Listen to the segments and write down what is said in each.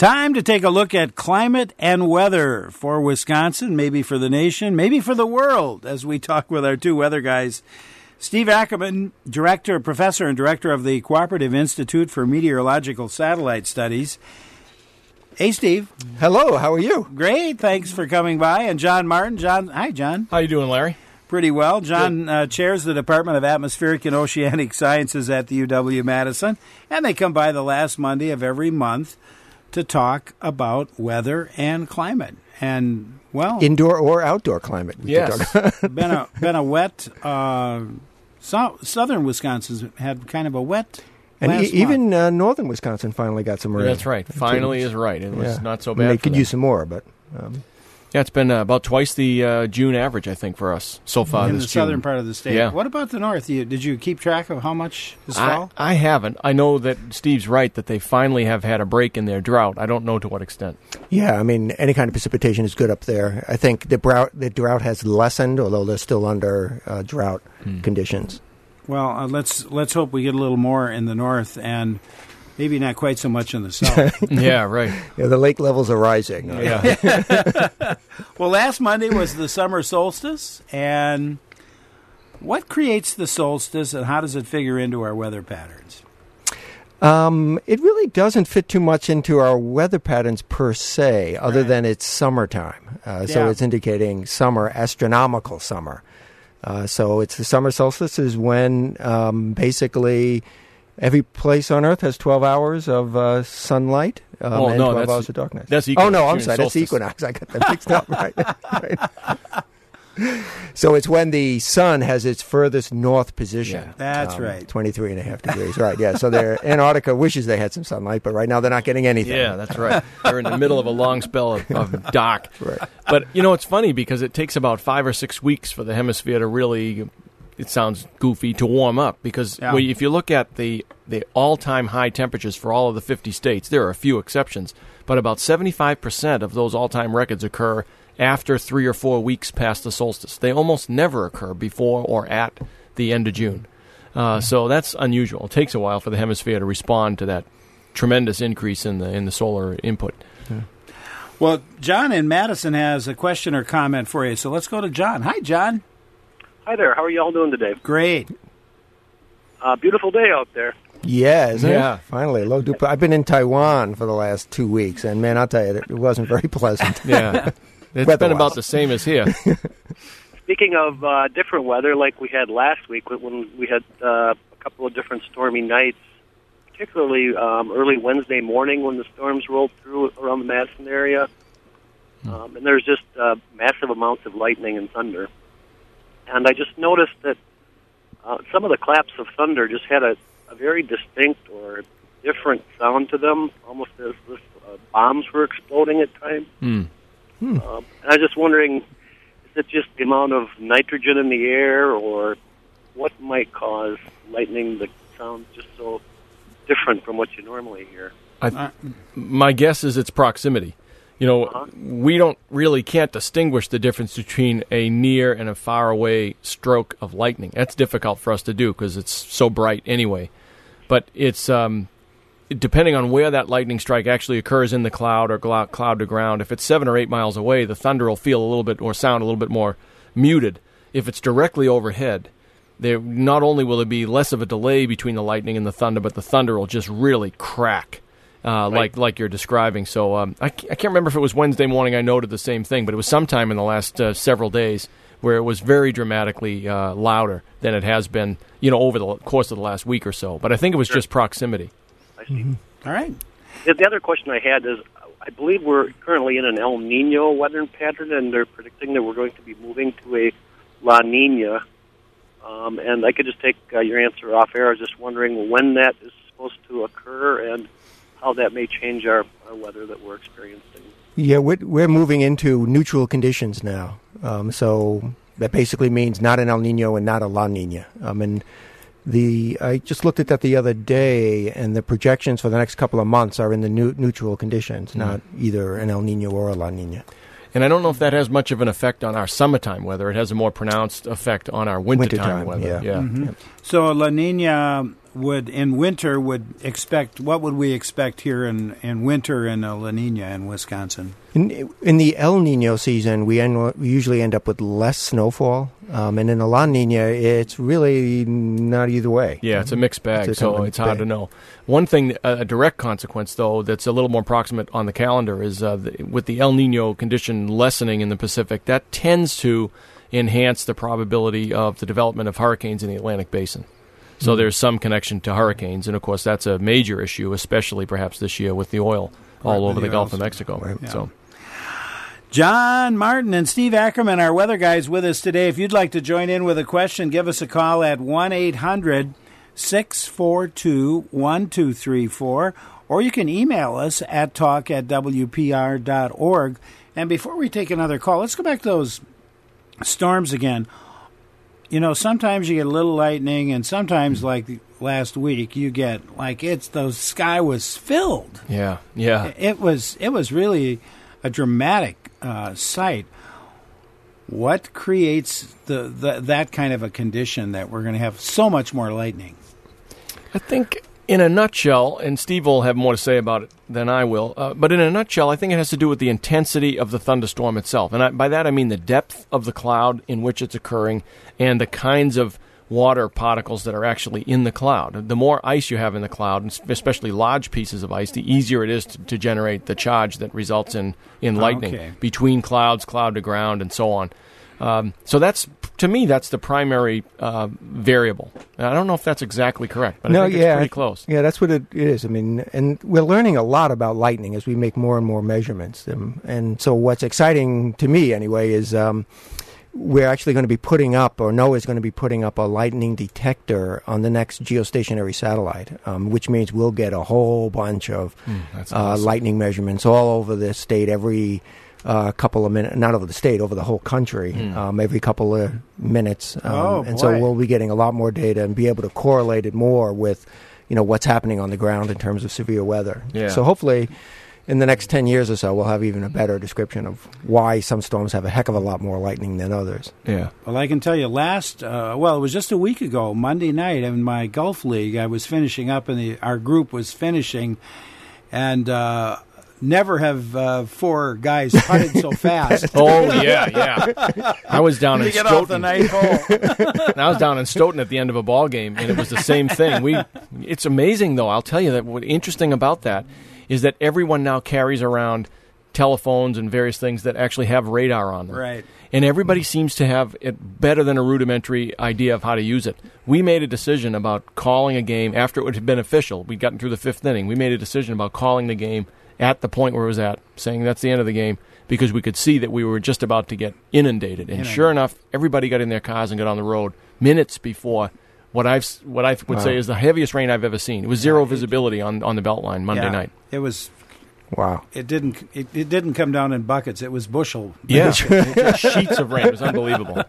Time to take a look at climate and weather for Wisconsin, maybe for the nation, maybe for the world, as we talk with our two weather guys. Steve Ackerman, professor and director of the Cooperative Institute for Meteorological Satellite Studies. Hey, Steve. Hello, how are you? Great, thanks for coming by. And John Martin. Hi, John. How you doing, Larry? Pretty well. John chairs the Department of Atmospheric and Oceanic Sciences at the UW-Madison, and they come by the last Monday of every month to talk about weather and climate. And, well... Indoor or outdoor climate. Yes. been a wet... southern Wisconsin's had kind of a wet... And even northern Wisconsin finally got some rain. That's right. Finally is right. It was not so bad. They could use some more, but... Yeah, it's been about twice the June average, I think, for us so far in this the June. southern part of the state. Yeah. What about the north? Did you keep track of how much has fall? I haven't. I know that Steve's right that they finally have had a break in their drought. I don't know to what extent. Yeah, I mean, any kind of precipitation is good up there. I think the drought has lessened, although they're still under drought conditions. Well, let's hope we get a little more in the north and maybe not quite so much in the south. Yeah, right. Yeah, the lake levels are rising. Yeah. Well, last Monday was the summer solstice, and what creates the solstice, and how does it figure into our weather patterns? It really doesn't fit too much into our weather patterns per se, other than it's summertime. So it's indicating summer, astronomical summer. So it's the summer solstice is when basically every place on Earth has 12 hours of sunlight and 12 hours of darkness. That's equinox. Oh, no, I'm sorry. That's equinox. I got that mixed up. Right. So it's when the sun has its furthest north position. Yeah, that's right. 23.5 degrees. Right, yeah. So Antarctica wishes they had some sunlight, but right now they're not getting anything. Yeah, that's right. They're in the middle of a long spell of dark. Right. But, it's funny because it takes about 5 or 6 weeks for the hemisphere to really, it sounds goofy, to warm up. Because if you look at the all-time high temperatures for all of the 50 states, there are a few exceptions, but about 75% of those all-time records occur after 3 or 4 weeks past the solstice. They almost never occur before or at the end of June. So that's unusual. It takes a while for the hemisphere to respond to that tremendous increase in the solar input. Yeah. Well, John in Madison has a question or comment for you, so let's go to John. Hi, John. Hi there. How are you all doing today? Great. Beautiful day out there. Yeah, isn't it? Finally, low dupe. I've been in Taiwan for the last 2 weeks, and man, I'll tell you, it wasn't very pleasant. Yeah. It's been about the same as here. Speaking of different weather, like we had last week when we had a couple of different stormy nights, particularly early Wednesday morning when the storms rolled through around the Madison area. And there's just massive amounts of lightning and thunder. And I just noticed that some of the claps of thunder just had a very distinct or different sound to them, almost as if bombs were exploding at times. And I was just wondering, is it just the amount of nitrogen in the air, or what might cause lightning to sound just so different from what you normally hear? My guess is it's proximity. We can't distinguish the difference between a near and a far away stroke of lightning. That's difficult for us to do because it's so bright anyway. But it's depending on where that lightning strike actually occurs in the cloud or cloud to ground. If it's 7 or 8 miles away, the thunder will feel a little bit or sound a little bit more muted. If it's directly overhead, not only will there be less of a delay between the lightning and the thunder, but the thunder will just really crack, like you're describing. So I can't remember if it was Wednesday morning. I noted the same thing, but it was sometime in the last several days where it was very dramatically louder than it has been, over the course of the last week or so. But I think it was just proximity. I see. All right. The other question I had is, I believe we're currently in an El Nino weather pattern, and they're predicting that we're going to be moving to a La Nina. And I could just take your answer off air. I was just wondering when that is supposed to occur and how that may change our weather that we're experiencing. Yeah, we're moving into neutral conditions now. So that basically means not an El Nino and not a La Nina. And I just looked at that the other day, and the projections for the next couple of months are in the neutral conditions, not either an El Nino or a La Nina. And I don't know if that has much of an effect on our summertime weather. It has a more pronounced effect on our wintertime weather. Yeah. Mm-hmm. So La Nina would expect, what would we expect here in winter in a La Nina in Wisconsin? In the El Nino season, we usually end up with less snowfall, and in a La Nina, it's really not either way. Yeah, it's a mixed bag, so it's hard to know. One thing, a direct consequence, though, that's a little more proximate on the calendar is with the El Nino condition lessening in the Pacific, that tends to enhance the probability of the development of hurricanes in the Atlantic Basin. So there's some connection to hurricanes, and of course that's a major issue, especially perhaps this year with the oil all over the Gulf of Mexico. Right. Yeah. So, John Martin and Steve Ackerman, our weather guys, with us today. If you'd like to join in with a question, give us a call at 1-800-642-1234, or you can email us at talk@wpr.org. And before we take another call, let's go back to those storms again. You know, sometimes you get a little lightning, and sometimes, like last week, you get the sky was filled. yeah. It was really a dramatic sight. What creates that kind of a condition that we're going to have so much more lightning? I think in a nutshell, and Steve will have more to say about it than I will, but in a nutshell, I think it has to do with the intensity of the thunderstorm itself. And by that I mean the depth of the cloud in which it's occurring and the kinds of water particles that are actually in the cloud. The more ice you have in the cloud, especially large pieces of ice, the easier it is to generate the charge that results in lightning between clouds, cloud to ground, and so on. So that's, to me, that's the primary variable. I don't know if that's exactly correct, but I think it's pretty close. Yeah, that's what it is. I mean, and we're learning a lot about lightning as we make more and more measurements. And so what's exciting to me, anyway, is we're actually going to be putting up, or NOAA's going to be putting up a lightning detector on the next geostationary satellite, which means we'll get a whole bunch of awesome. lightning measurements all over the state every couple of minutes, not over the state, over the whole country, every couple of minutes. So we'll be getting a lot more data and be able to correlate it more with, what's happening on the ground in terms of severe weather. Yeah. So hopefully in the next 10 years or so, we'll have even a better description of why some storms have a heck of a lot more lightning than others. Yeah. Well, I can tell you it was just a week ago, Monday night, in my Gulf League, I was finishing up, and our group was finishing, and never have four guys putted so fast. Oh, yeah. I was down in get Stoughton. off the night hole. And I was down in Stoughton at the end of a ball game, and it was the same thing. It's amazing, though. I'll tell you that what's interesting about that is that everyone now carries around telephones and various things that actually have radar on them. Right. And everybody seems to have it better than a rudimentary idea of how to use it. We made a decision about calling a game after it had been official. We'd gotten through the fifth inning. We made a decision about calling the game at the point where it was at, saying that's the end of the game, because we could see that we were just about to get inundated. And sure enough, everybody got in their cars and got on the road minutes before what I would say is the heaviest rain I've ever seen. It was zero visibility on the Beltline Monday night. It was. Wow! It didn't come down in buckets. It was bushel. Yeah, sheets of rain. It was unbelievable.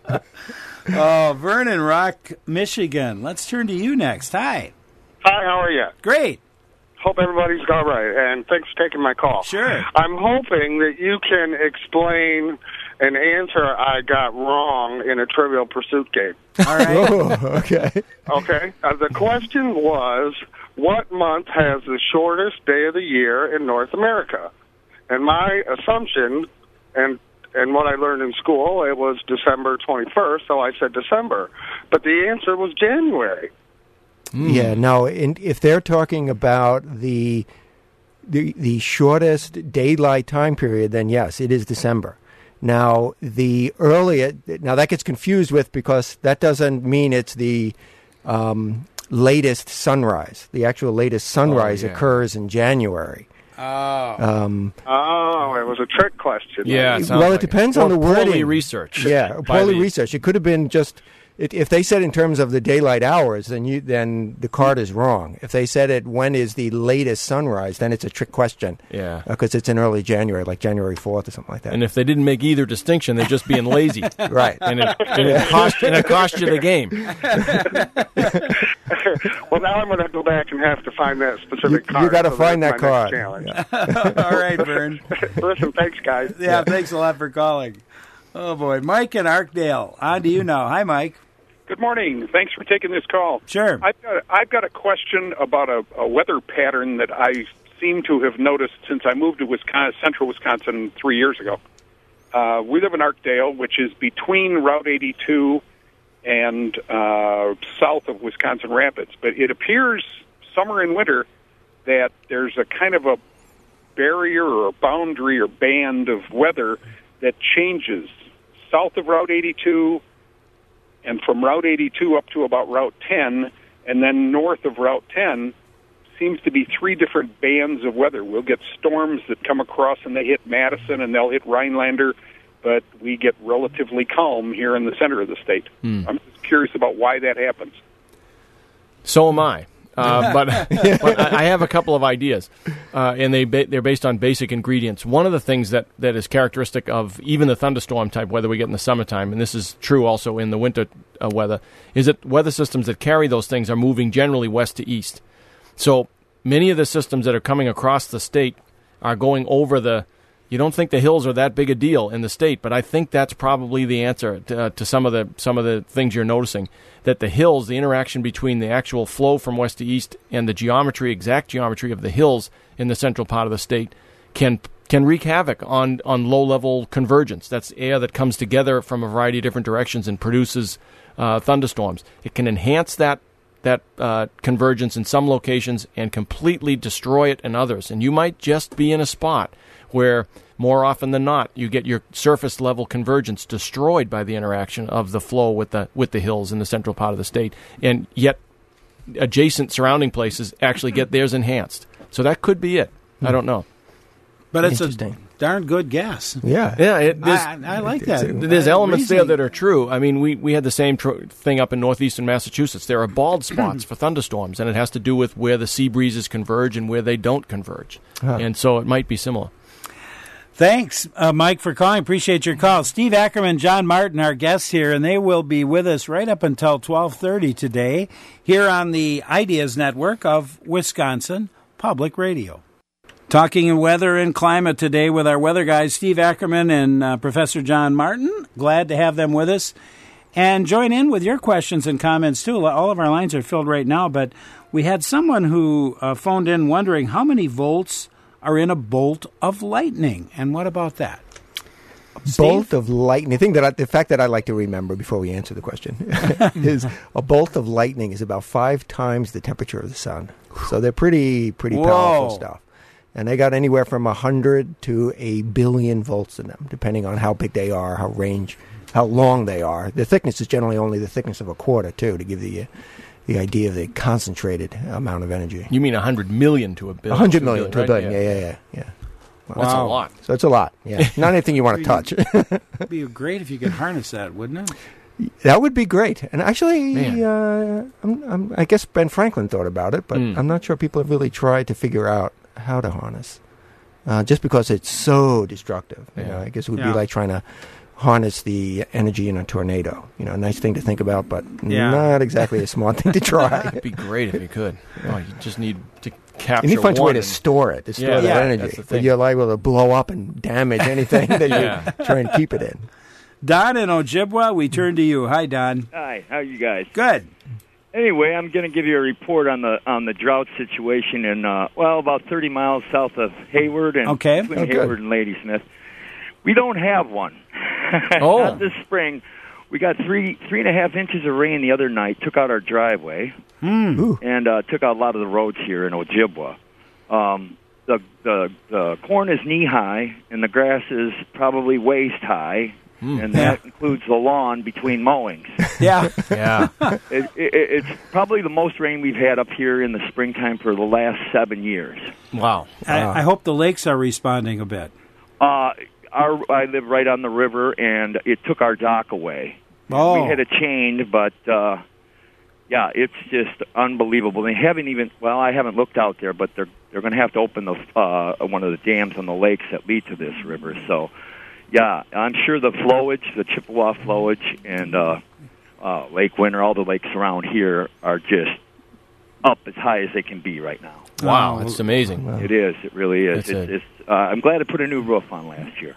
Oh, Vernon Rock, Michigan. Let's turn to you next. Hi. Hi. How are you? Great. Hope everybody's all right, and thanks for taking my call. Sure. I'm hoping that you can explain an answer I got wrong in a Trivial Pursuit game. All right. Oh, okay. Okay. The question was, what month has the shortest day of the year in North America? And my assumption, and what I learned in school, it was December 21st, so I said December. But the answer was January. Yeah, no, if they're talking about the shortest daylight time period, then yes, it is December. Now, that gets confused with, because that doesn't mean it's the latest sunrise. The actual latest sunrise occurs in January. It was a trick question. Yeah, it depends on the wording. Poorly researched. Yeah, poorly researched. It could have been just. If they said in terms of the daylight hours, then the card is wrong. If they said it when is the latest sunrise, then it's a trick question. Yeah, because it's in early January, like January 4th or something like that. And if they didn't make either distinction, they're just being lazy. Right. And it cost you the game. Well, now I'm going to go back and have to find that specific card. You got to so find that's that my next card. challenge. All right, Vern. Listen, thanks, guys. Yeah, thanks a lot for calling. Oh, boy. Mike in Arkdale. On to you now. Hi, Mike. Good morning. Thanks for taking this call. Sure. I've got a question about a weather pattern that I seem to have noticed since I moved to Wisconsin, central Wisconsin 3 years ago. We live in Arkdale, which is between Route 82 and south of Wisconsin Rapids. But it appears summer and winter that there's a kind of a barrier or a boundary or band of weather that changes south of Route 82 and from Route 82 up to about Route 10, and then north of Route 10 seems to be three different bands of weather. We'll get storms that come across and they hit Madison and they'll hit Rhinelander, but we get relatively calm here in the center of the state. I'm just curious about why that happens. So am I. But I have a couple of ideas, and they're based on basic ingredients. One of the things that is characteristic of even the thunderstorm type weather we get in the summertime, and this is true also in the winter weather, is that weather systems that carry those things are moving generally west to east. So many of the systems that are coming across the state are going over the. You don't think the hills are that big a deal in the state, but I think that's probably the answer to some of the things you're noticing. That the hills, the interaction between the actual flow from west to east and the exact geometry of the hills in the central part of the state can wreak havoc on low-level convergence. That's air that comes together from a variety of different directions and produces thunderstorms. It can enhance that convergence in some locations and completely destroy it in others. And you might just be in a spot where more often than not you get your surface level convergence destroyed by the interaction of the flow with the hills in the central part of the state, and yet adjacent surrounding places actually get theirs enhanced. So that could be it. I don't know. But it's a darn good guess. Yeah. I like that. There's elements there that are true. I mean, we had the same thing up in northeastern Massachusetts. There are bald spots for thunderstorms, and it has to do with where the sea breezes converge and where they don't converge. And so it might be similar. Thanks, Mike, for calling. Appreciate your call. Steve Ackerman, John Martin, our guests here, and they will be with us right up until 12:30 today here on the Ideas Network of Wisconsin Public Radio. Talking weather and climate today with our weather guys, Steve Ackerman and Professor John Martin. Glad to have them with us. And join in with your questions and comments, too. All of our lines are filled right now, but we had someone who phoned in wondering how many volts are in a bolt of lightning. And what about that? Bolt of lightning. The fact that I like to remember before we answer the question is a bolt of lightning is about 5 times the temperature of the sun. So they're pretty powerful stuff. And they got anywhere from 100 to 1 billion volts in them, depending on how big they are, how long they are. The thickness is generally only the thickness of a quarter, too, to give the idea of the concentrated amount of energy. You mean 100 million to a billion? 100 million to a billion, right? Yeah. Wow. That's a lot. So it's a lot, yeah. Not anything you want to touch. It'd be great if you could harness that, wouldn't it? That would be great. And actually, I guess Ben Franklin thought about it, but I'm not sure people have really tried to figure out how to harness. Just because it's so destructive. You know, I guess it would be like trying to harness the energy in a tornado. You know, a nice thing to think about, but not exactly a smart thing to try. It'd be great if you could. Oh, you just need to capture. You need to find a way to store it, that energy. But you're liable to blow up and damage anything that you try and keep it in. Don in Ojibwa, we turn to you. Hi, Don. Hi, how are you guys? Good. Anyway, I'm going to give you a report on the drought situation in about 30 miles south of Hayward and between Hayward and Ladysmith. We don't have one. Not this spring. We got 3.5 inches of rain the other night. Took out our driveway and took out a lot of the roads here in Ojibwa. The corn is knee high and the grass is probably waist high. And that includes the lawn between mowings. Yeah. It's probably the most rain we've had up here in the springtime for the last 7 years. Wow. I hope the lakes are responding a bit. I live right on the river, and it took our dock away. Oh. We had it chained, but it's just unbelievable. They haven't even. Well, I haven't looked out there, but they're going to have to open one of the dams on the lakes that lead to this river. So. Yeah, I'm sure the flowage, the Chippewa flowage, and Lake Winter, all the lakes around here are just up as high as they can be right now. Wow, that's amazing. It is. It really is. I'm glad I put a new roof on last year.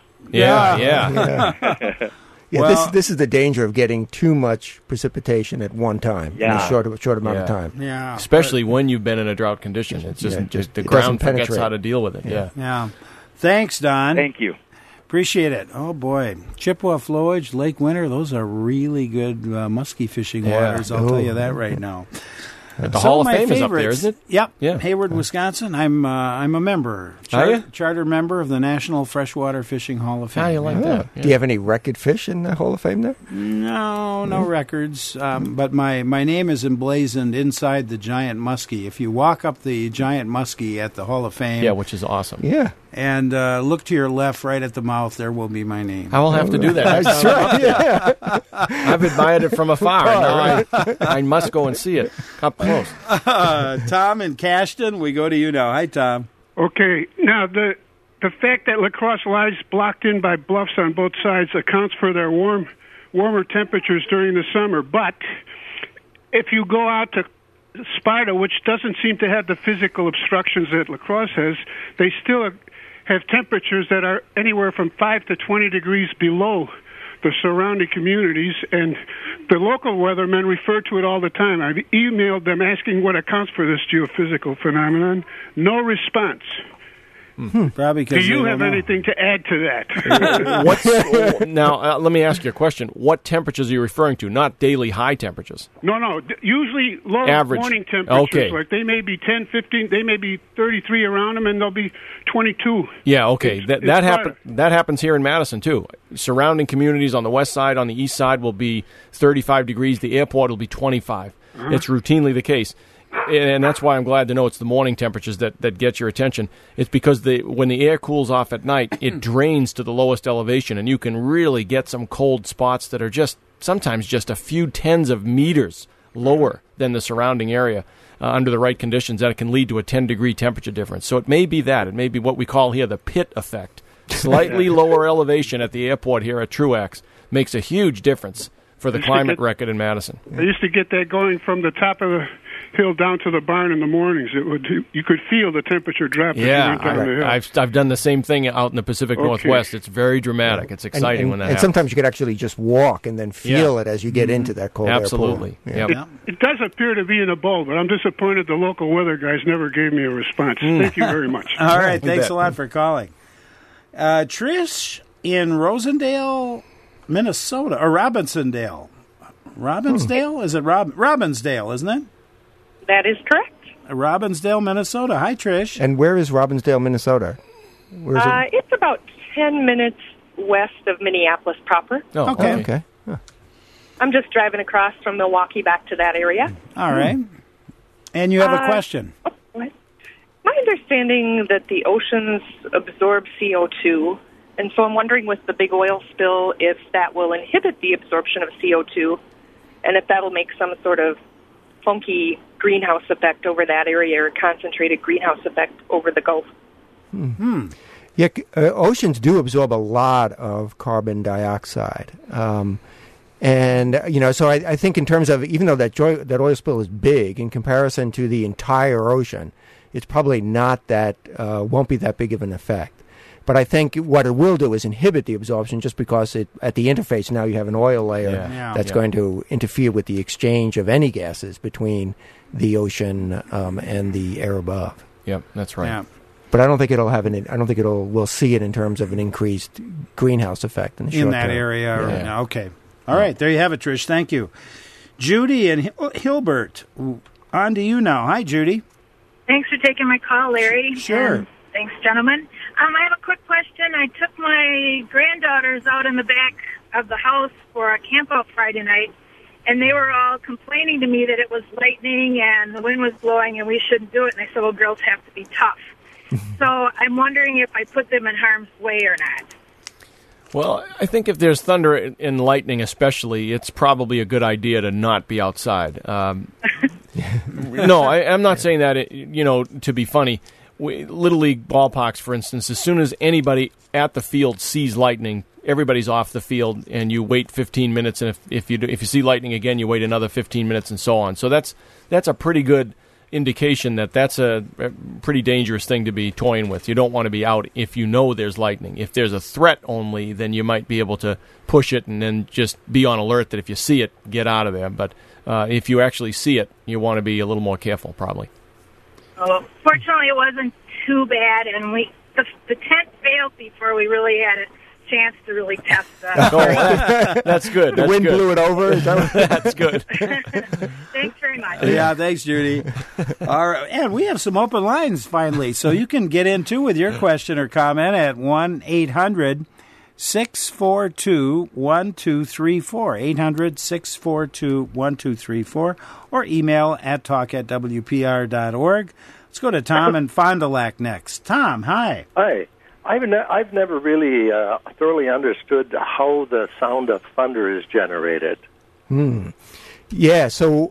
Yeah. Yeah, this is the danger of getting too much precipitation at one time in a short amount of time. Yeah, especially when you've been in a drought condition. It's just the ground forgets how to deal with it. Yeah. Thanks, Don. Thank you. Appreciate it. Oh, boy. Chippewa Flowage, Lake Winter, those are really good muskie fishing waters. I'll tell you that right now. The Hall of Fame is up there, isn't it? Yep. Yeah. Hayward, Wisconsin. I'm a member. Charter member of the National Freshwater Fishing Hall of Fame. How do you like that? Yeah. Do you have any record fish in the Hall of Fame there? No records. But my name is emblazoned inside the giant muskie. If you walk up the giant muskie at the Hall of Fame. Yeah, which is awesome. Yeah. And look to your left, right at the mouth, there will be my name. I will have to do that. That's right. Yeah. I've admired it from afar. Now I must go and see it up close. Tom in Cashton, we go to you now. Hi, Tom. Okay. Now, the fact that La Crosse lies blocked in by bluffs on both sides accounts for their warmer temperatures during the summer. But if you go out to Sparta, which doesn't seem to have the physical obstructions that La Crosse has, they still have temperatures that are anywhere from 5 to 20 degrees below the surrounding communities, and the local weathermen refer to it all the time. I've emailed them asking what accounts for this geophysical phenomenon. No response. Probably because do you have anything to add to that? Now, let me ask you a question. What temperatures are you referring to? Not daily high temperatures. No. Usually low average morning temperatures. Okay. Like they may be 10, 15, they may be 33 around them, and they'll be 22. Yeah, okay. That happens here in Madison, too. Surrounding communities on the west side, on the east side, will be 35 degrees. The airport will be 25. It's routinely the case. And that's why I'm glad to know it's the morning temperatures that get your attention. It's because when the air cools off at night, it drains to the lowest elevation, and you can really get some cold spots that are sometimes just a few tens of meters lower than the surrounding area under the right conditions, that it can lead to a 10-degree temperature difference. So it may be that. It may be what we call here the pit effect. Slightly lower elevation at the airport here at Truax makes a huge difference for the climate record in Madison. I used to get that going from the top of the hill down to the barn in the mornings. You could feel the temperature drop. Yeah, I've done the same thing out in the Pacific Northwest. It's very dramatic. It's exciting when that happens. And sometimes you could actually just walk and then feel it as you get into that cold Absolutely. air pool. It does appear to be in a bowl, but I'm disappointed the local weather guys never gave me a response. Thank you very much. All right, thanks a lot for calling. Trish in Rosendale, Minnesota, or Robinsondale. Robinsdale? Is it Robbinsdale, isn't it? That is correct. Robbinsdale, Minnesota. Hi, Trish. And where is Robbinsdale, Minnesota? Where is it? It's about 10 minutes west of Minneapolis proper. Oh, okay. Huh. I'm just driving across from Milwaukee back to that area. All right. And you have a question. What? My understanding that the oceans absorb CO2, and so I'm wondering with the big oil spill if that will inhibit the absorption of CO2 and if that'll make some sort of funky greenhouse effect over that area or concentrated greenhouse effect over the Gulf. Mm-hmm. Yeah, oceans do absorb a lot of carbon dioxide. And, so I think in terms of, even though that oil spill is big in comparison to the entire ocean, it's probably not won't be that big of an effect. But I think what it will do is inhibit the absorption just because at the interface now you have an oil layer that's going to interfere with the exchange of any gases between the ocean and the air above. Yep, that's right. Yeah. But I don't think we'll see it in terms of an increased greenhouse effect in the short term. In that area. Okay. All right, there you have it, Trish. Thank you. Judy and Hilbert, on to you now. Hi, Judy. Thanks for taking my call, Larry. Sure. Thanks, gentlemen. I have a quick question. I took my granddaughters out in the back of the house for a camp out Friday night, and they were all complaining to me that it was lightning and the wind was blowing and we shouldn't do it. And I said, well, girls have to be tough. So I'm wondering if I put them in harm's way or not. Well, I think if there's thunder and lightning especially, it's probably a good idea to not be outside. No, I'm not saying that, to be funny. Little League ballparks, for instance, as soon as anybody at the field sees lightning, everybody's off the field, and you wait 15 minutes, and if you see lightning again, you wait another 15 minutes, and so on. So that's a pretty good indication that that's a pretty dangerous thing to be toying with. You don't want to be out if you know there's lightning. If there's a threat only, then you might be able to push it and then just be on alert that if you see it, get out of there. But if you actually see it, you want to be a little more careful, probably. Fortunately, it wasn't too bad, and the tent failed before we really had a chance to really test that. That's good. The wind blew it over. That's good. Thanks very much. Yeah, thanks, Judy. All right, and we have some open lines finally, so you can get in too with your question or comment at 1-800-642-1234, 800-642-1234, or email at talk@wpr.org. Let's go to Tom in Fond du Lac next. Tom, hi. Hi. I've never really thoroughly understood how the sound of thunder is generated. Yeah, so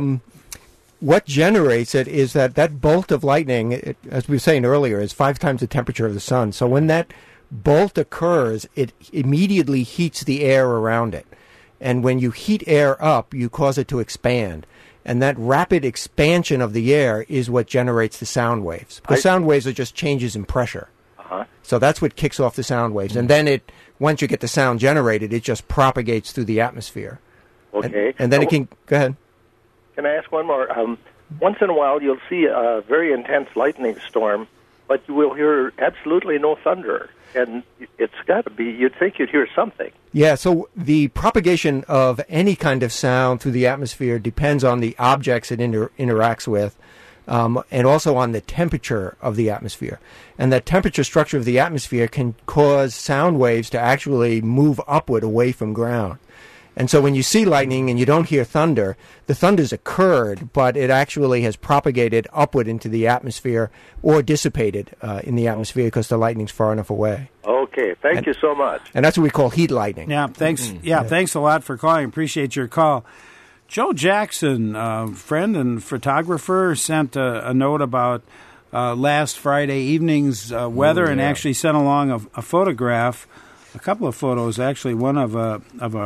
what generates it is that bolt of lightning, as we were saying earlier, is 5 times the temperature of the sun. So when that bolt occurs, it immediately heats the air around it. And when you heat air up, you cause it to expand. And that rapid expansion of the air is what generates the sound waves. Because sound waves are just changes in pressure. So that's what kicks off the sound waves. And then once you get the sound generated, it just propagates through the atmosphere. Okay. And then it can... Go ahead. Can I ask one more? Once in a while, you'll see a very intense lightning storm, but you will hear absolutely no thunder. And it's got to be... You'd think you'd hear something. Yeah, so the propagation of any kind of sound through the atmosphere depends on the objects it interacts with. And also on the temperature of the atmosphere. And the temperature structure of the atmosphere can cause sound waves to actually move upward away from ground. And so when you see lightning and you don't hear thunder, the thunder's occurred, but it actually has propagated upward into the atmosphere or dissipated in the atmosphere because the lightning's far enough away. Okay, thank you so much. And that's what we call heat lightning. Yeah, thanks. Thanks a lot for calling. Appreciate your call. Joe Jackson, friend and photographer, sent a note about last Friday evening's weather and actually sent along a photograph, a couple of photos, actually, one of a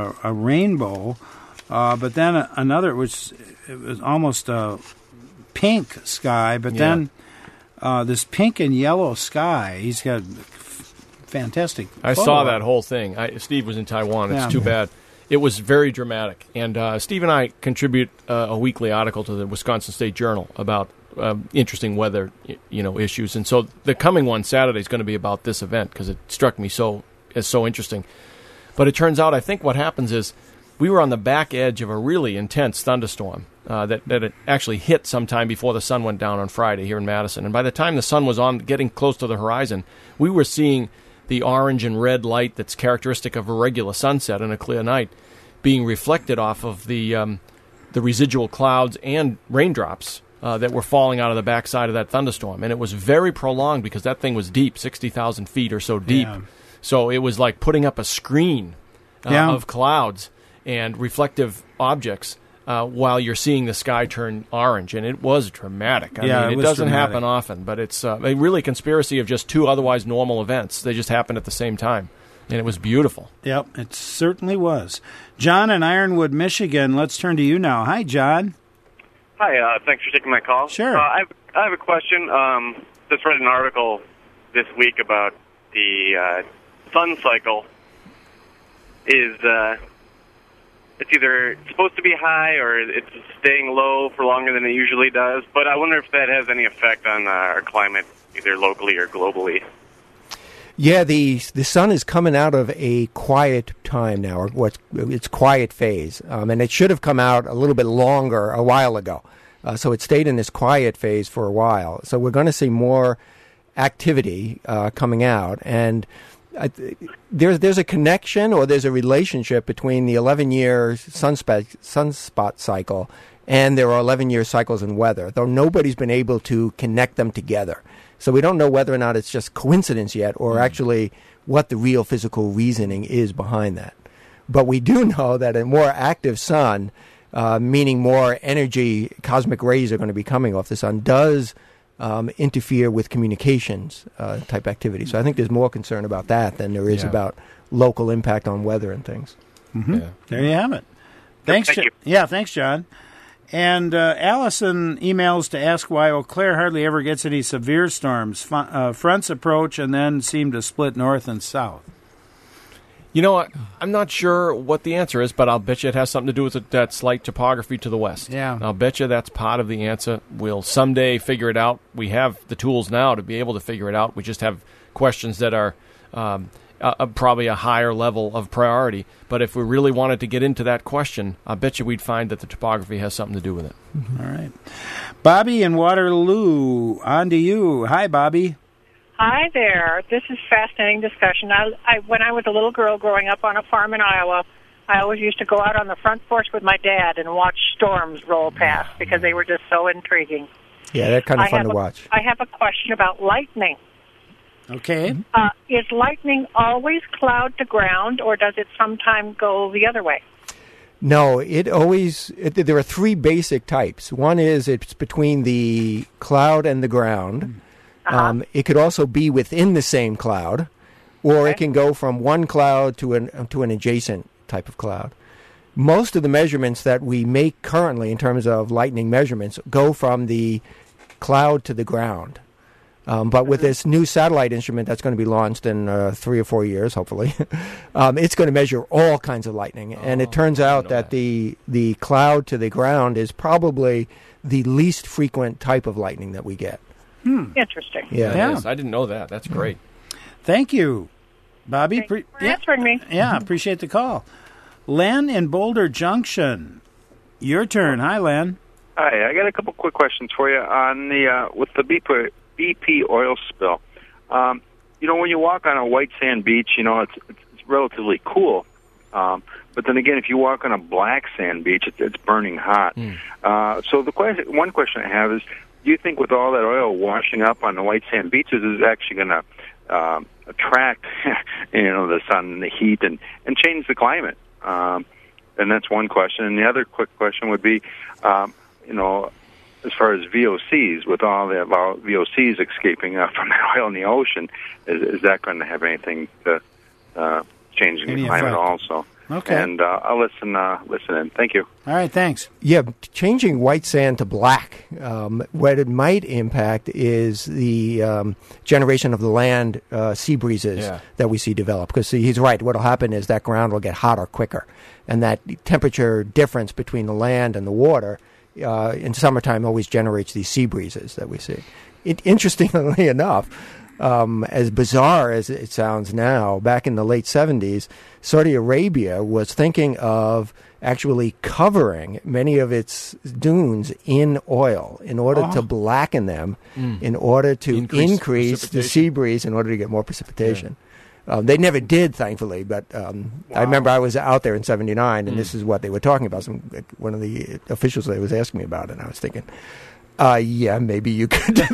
rainbow, but then another, which it was almost a pink sky, but then this pink and yellow sky. He's got fantastic I saw that whole thing. Steve was in Taiwan. It's too bad. It was very dramatic. And Steve and I contribute a weekly article to the Wisconsin State Journal about interesting weather issues. And so the coming one, Saturday, is going to be about this event because it struck me as so interesting. But it turns out, I think what happens is we were on the back edge of a really intense thunderstorm that it actually hit sometime before the sun went down on Friday here in Madison. And by the time the sun was getting close to the horizon, we were seeing the orange and red light that's characteristic of a regular sunset on a clear night being reflected off of the residual clouds and raindrops that were falling out of the backside of that thunderstorm. And it was very prolonged because that thing was deep, 60,000 feet or so deep. Yeah. So it was like putting up a screen of clouds and reflective objects while you're seeing the sky turn orange. And it was dramatic. I mean, it doesn't happen often, but it's a really conspiracy of just two otherwise normal events. They just happened at the same time. And it was beautiful. Yep, it certainly was. John in Ironwood, Michigan. Let's turn to you now. Hi, John. Hi, thanks for taking my call. Sure. I have a question. Just read an article this week about the sun cycle. It's either supposed to be high or it's staying low for longer than it usually does. But I wonder if that has any effect on our climate, either locally or globally. Yeah, the sun is coming out of a quiet time now, or its quiet phase, and it should have come out a little bit longer a while ago. So it stayed in this quiet phase for a while. So we're going to see more activity coming out, and there's a connection or there's a relationship between the 11-year sunspot cycle and there are 11-year cycles in weather, though nobody's been able to connect them together. So we don't know whether or not it's just coincidence yet or actually what the real physical reasoning is behind that. But we do know that a more active sun, meaning more energy, cosmic rays are going to be coming off the sun, does interfere with communications type activity. So I think there's more concern about that than there is about local impact on weather and things. Mm-hmm. Yeah. There you have it. Thanks, Thank you. Yeah, thanks, John. And Allison emails to ask why Eau Claire hardly ever gets any severe storms. Fronts approach and then seem to split north and south. You know what? I'm not sure what the answer is, but I'll bet you it has something to do with that slight topography to the west. Yeah. I'll bet you that's part of the answer. We'll someday figure it out. We have the tools now to be able to figure it out. We just have questions that are probably a higher level of priority. But if we really wanted to get into that question, I bet you we'd find that the topography has something to do with it. Mm-hmm. All right. Bobby in Waterloo, on to you. Hi, Bobby. Hi there. This is fascinating discussion. When I was a little girl growing up on a farm in Iowa, I always used to go out on the front porch with my dad and watch storms roll past because they were just so intriguing. Yeah, they're kind of fun to watch. I have a question about lightning. Okay. Is lightning always cloud to ground, or does it sometimes go the other way? No, there are three basic types. One is it's between the cloud and the ground. It could also be within the same cloud, or it can go from one cloud to an adjacent type of cloud. Most of the measurements that we make currently in terms of lightning measurements go from the cloud to the ground. But with this new satellite instrument that's going to be launched in 3 or 4 years, hopefully, it's going to measure all kinds of lightning. And it turns out that the cloud to the ground is probably the least frequent type of lightning that we get. Interesting. Yeah. Yes, I didn't know that. That's great. Thank you, Bobby. Thanks for answering me. Yeah, appreciate the call. Len in Boulder Junction, your turn. Hi, Len. Hi, I got a couple quick questions for you on the with the BP oil spill. When you walk on a white sand beach, it's relatively cool. But then again, if you walk on a black sand beach, it's burning hot. So one question I have is, do you think with all that oil washing up on the white sand beaches is actually going to attract, the sun and the heat and change the climate? And that's one question. And the other quick question would be, as far as VOCs, with all the VOCs escaping from that oil in the ocean, is that going to have anything to change the climate also? Okay. And I'll listen in. Thank you. All right, thanks. Yeah, changing white sand to black, what it might impact is the generation of the land sea breezes that we see develop. Because he's right, what will happen is that ground will get hotter quicker. And that temperature difference between the land and the water in summertime always generates these sea breezes that we see. Interestingly enough, as bizarre as it sounds now, back in the late 70s, Saudi Arabia was thinking of actually covering many of its dunes in oil in order to blacken them, in order to increase the sea breeze, in order to get more precipitation. They never did, thankfully, but I remember I was out there in 79, and this is what they were talking about. One of the officials there was asking me about it, and I was thinking, yeah, maybe you could do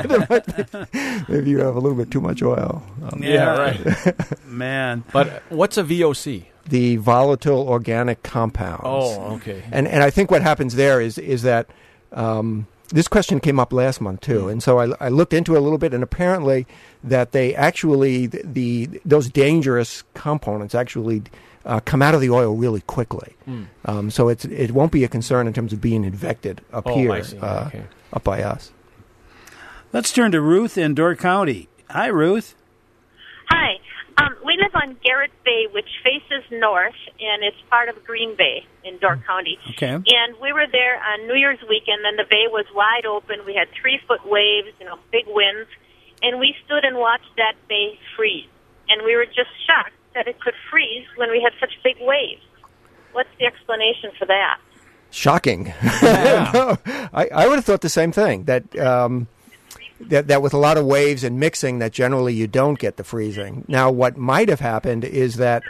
that. Maybe you have a little bit too much oil. Right. Man. But what's a VOC? The volatile organic compounds. Oh, okay. And I think what happens there is that this question came up last month too, and so I looked into it a little bit, and apparently that they actually those dangerous components actually come out of the oil really quickly. So it won't be a concern in terms of being infected up here, up by us. Let's turn to Ruth in Door County. Hi, Ruth. Hi. We live on Garrett Bay, which faces north, and it's part of Green Bay in Door County. Okay. And we were there on New Year's weekend, and the bay was wide open. We had 3-foot waves, big winds, and we stood and watched that bay freeze. And we were just shocked that it could freeze when we had such big waves. What's the explanation for that? Shocking. No, I would have thought the same thing, that with a lot of waves and mixing, that generally you don't get the freezing. Now, what might have happened is that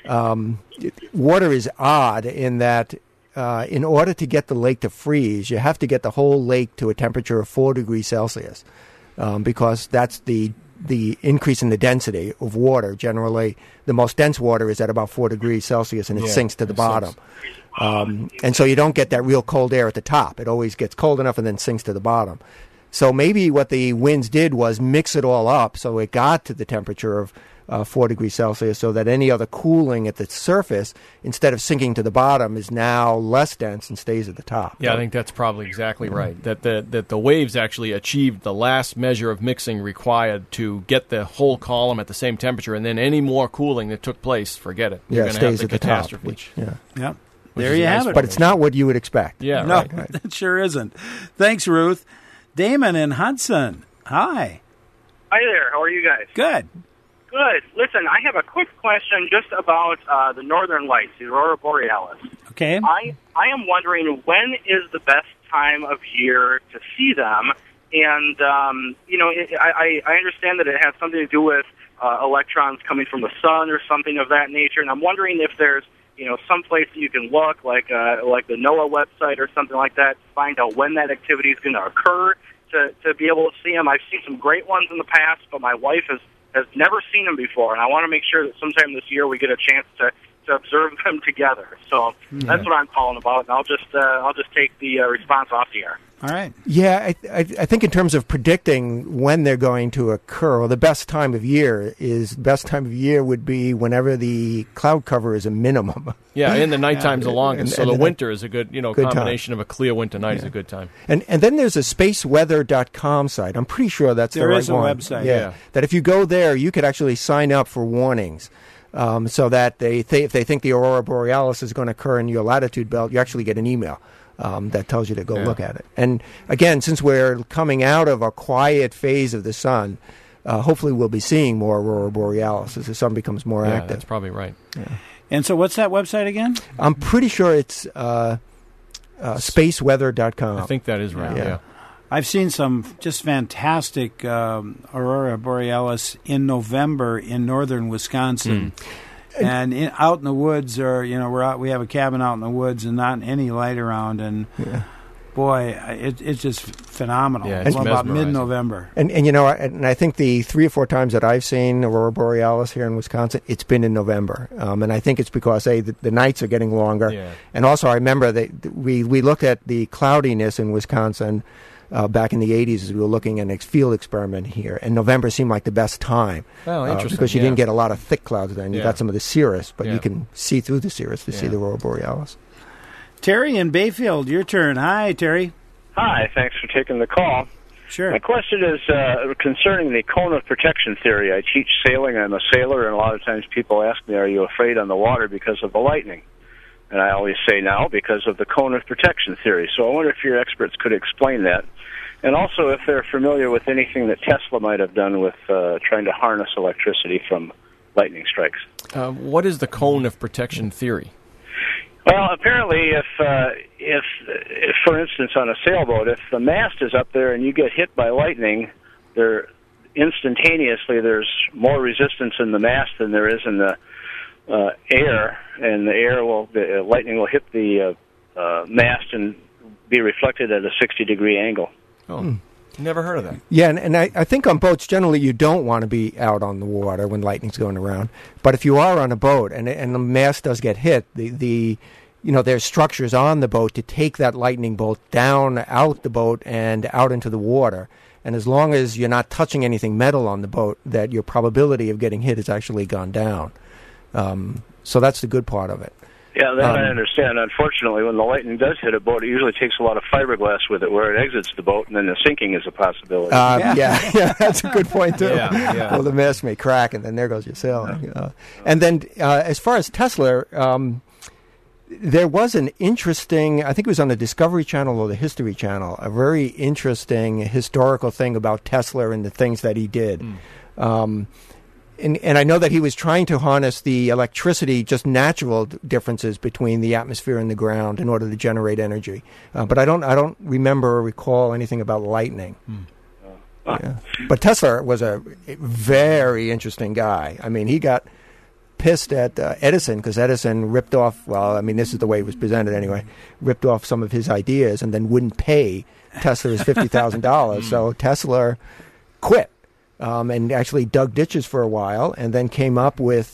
water is odd in that in order to get the lake to freeze, you have to get the whole lake to a temperature of 4 degrees Celsius because that's the increase in the density of water. Generally, the most dense water is at about 4 degrees Celsius, and it sinks to the bottom. And so you don't get that real cold air at the top. It always gets cold enough and then sinks to the bottom. So maybe what the winds did was mix it all up so it got to the temperature 4 degrees Celsius, so that any other cooling at the surface, instead of sinking to the bottom, is now less dense and stays at the top. Yeah, I think that's probably exactly right. That the waves actually achieved the last measure of mixing required to get the whole column at the same temperature, and then any more cooling that took place, forget it. Yeah, it stays at the top. Yeah. There you have it. But it's not what you would expect. Yeah, no, right. It sure isn't. Thanks, Ruth. Damon in Hudson. Hi. Hi there. How are you guys? Good. Good. Listen, I have a quick question just about the Northern Lights, the Aurora Borealis. Okay. I am wondering, when is the best time of year to see them? And, I understand that it has something to do with electrons coming from the sun or something of that nature, and I'm wondering if there's some place that you can look, like the NOAA website or something like that, to find out when that activity is going to occur, to be able to see them. I've seen some great ones in the past, but my wife has never seen them before, and I want to make sure that sometime this year we get a chance to observe them together. So that's what I'm calling about, and I'll just take the response off the air. All right. Yeah, I think in terms of predicting when they're going to occur, the best time of year would be whenever the cloud cover is a minimum. Yeah, and the nighttime's the longest, so the winter is a good, good combination time. of a clear winter night is a good time. And then there's a spaceweather.com site. I'm pretty sure that's the right one. There is a website. Yeah, that if you go there, you could actually sign up for warnings. So that if they think the Aurora Borealis is going to occur in your latitude belt, you actually get an email that tells you to go look at it. And again, since we're coming out of a quiet phase of the sun, hopefully we'll be seeing more Aurora Borealis as the sun becomes more active. That's probably right. Yeah. And so what's that website again? I'm pretty sure it's spaceweather.com. I think that is right, yeah. I've seen some just fantastic Aurora Borealis in November in northern Wisconsin. And out in the woods, or we have a cabin out in the woods, and not any light around, and boy, it's just phenomenal. Yeah, it's about mid-November. And I think the 3 or 4 times that I've seen Aurora Borealis here in Wisconsin, it's been in November, and I think it's because the nights are getting longer, and also I remember that we looked at the cloudiness in Wisconsin. Back in the 80s, as we were looking at a field experiment here, and November seemed like the best time. Oh, interesting. Because you didn't get a lot of thick clouds then. You got some of the cirrus, but you can see through the cirrus to see the Aurora Borealis. Terry in Bayfield, your turn. Hi, Terry. Hi, thanks for taking the call. Sure. My question is concerning the cone of protection theory. I teach sailing. I'm a sailor, and a lot of times people ask me, are you afraid on the water because of the lightning? And I always say now because of the cone of protection theory. So I wonder if your experts could explain that. And also if they're familiar with anything that Tesla might have done with trying to harness electricity from lightning strikes. What is the cone of protection theory? Well, apparently if for instance, on a sailboat, if the mast is up there and you get hit by lightning, instantaneously there's more resistance in the mast than there is in the air, and the lightning will hit the mast and be reflected at a 60-degree angle. Oh, never heard of that. Yeah, and I think on boats, generally, you don't want to be out on the water when lightning's going around. But if you are on a boat and the mast does get hit, there's structures on the boat to take that lightning bolt down out the boat and out into the water. And as long as you're not touching anything metal on the boat, that your probability of getting hit has actually gone down. So that's the good part of it. Yeah, that I understand. Unfortunately, when the lightning does hit a boat, it usually takes a lot of fiberglass with it where it exits the boat, and then the sinking is a possibility. Yeah, that's a good point, too. Yeah. Well, the mast may crack, and then there goes your sailing. And then as far as Tesla, there was an interesting, I think it was on the Discovery Channel or the History Channel, a very interesting historical thing about Tesla and the things that he did. And I know that he was trying to harness the electricity, just natural differences between the atmosphere and the ground in order to generate energy. But I don't remember or recall anything about lightning. Yeah. But Tesla was a very interesting guy. I mean, he got pissed at Edison because Edison ripped off, this is the way it was presented anyway, ripped off some of his ideas and then wouldn't pay Tesla his $50,000. So Tesla quit. And actually dug ditches for a while, and then came up with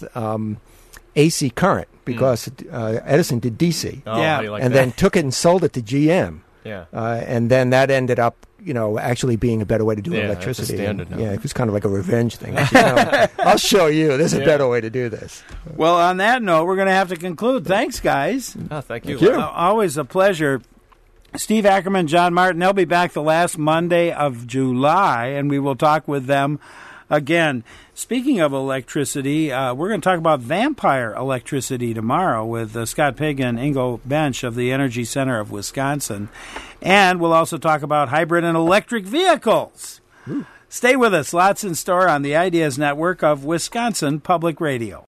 AC current because Edison did DC. Then took it and sold it to GM. Yeah. And then that ended up, actually being a better way to do electricity. That's standard now. Yeah, it was kind of like a revenge thing. I'll show you. There's a better way to do this. Well, on that note, we're going to have to conclude. Thanks, guys. Oh, thank you. Always a pleasure. Steve Ackerman, John Martin, they'll be back the last Monday of July, and we will talk with them again. Speaking of electricity, we're going to talk about vampire electricity tomorrow with Scott Pig and Ingo Bench of the Energy Center of Wisconsin. And we'll also talk about hybrid and electric vehicles. Ooh. Stay with us. Lots in store on the Ideas Network of Wisconsin Public Radio.